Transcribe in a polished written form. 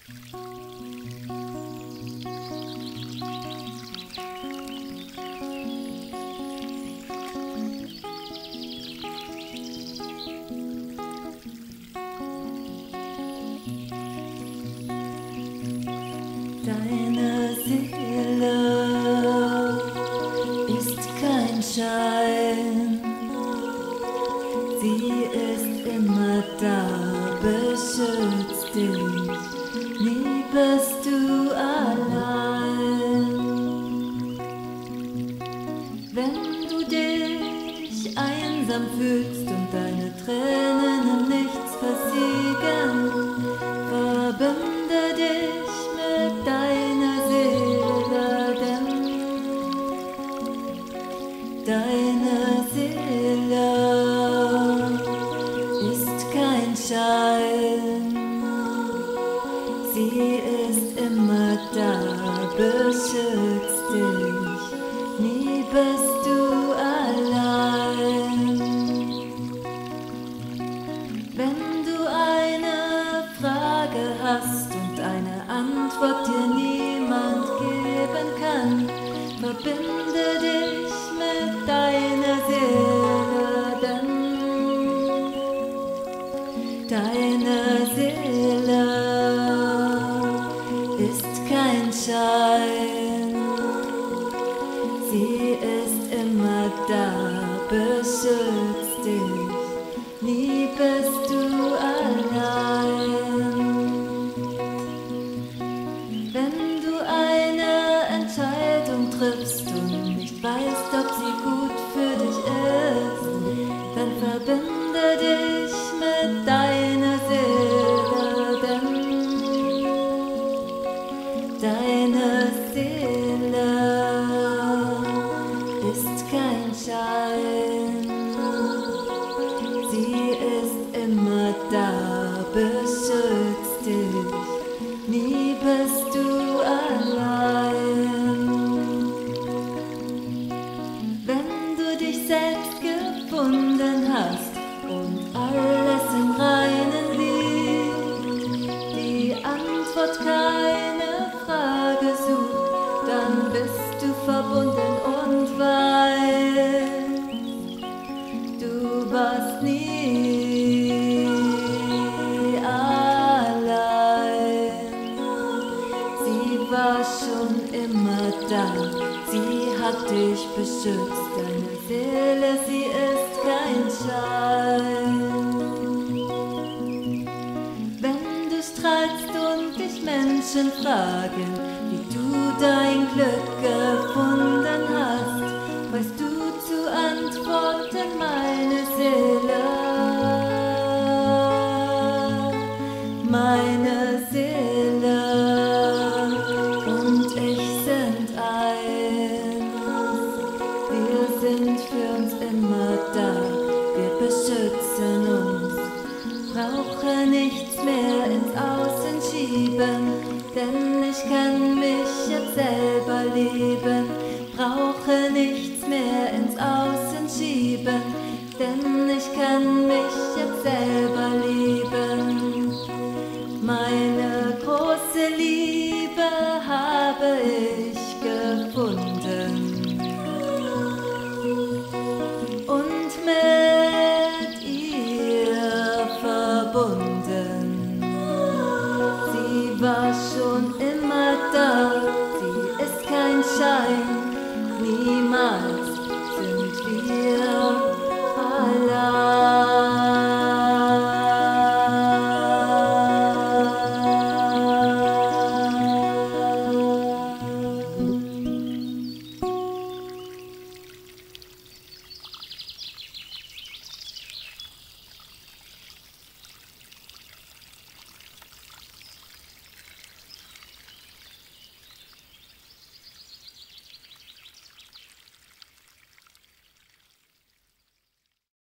Deine Seele ist kein Schein, sie ist immer da, beschützt dich, nie bist du allein. Wenn du dich einsam fühlst und deine Tränen im Nichts versiegen, verbinde dich mit deiner Seele, denn deine Seele ist kein Schein, sie ist immer da, beschützt dich, nie bist du allein. Wenn du eine Frage hast und eine Antwort dir niemand geben kann, verbinde dich mit deiner Seele, denn deine Seele ist kein Schein, sie ist immer da, beschützt dich, nie bist du allein. Wenn du eine Entscheidung triffst und nicht weißt, ob sie gut für dich ist, dann verbinde dich mit deiner Seele, denn deine Seele ist kein Schein, sie ist immer da, beschützt dich, nie bist du allein. Wenn du dich selbst gefunden hast und alles im Reinen liegt, die Antwort keine Frage sucht, dann bist du verbunden und weißt, du warst nie allein. Sie war schon immer da, sie hat dich beschützt, deine Seele, sie ist kein Schein. Wenn du strahlst und dich Menschen fragen, wie du dein Glück gefunden hast, weißt du zu antworten, meine Seele. Meine Seele und ich sind eins, wir sind für uns immer da, wir beschützen uns, brauche nichts mehr ins Außen schieben, denn ich kann mich jetzt selber lieben, brauche nichts mehr ins Außen schieben, denn ich kann mich jetzt selber lieben. Meine große Liebe habe ich gefunden und mit ihr verbunden. Sie war schon immer da,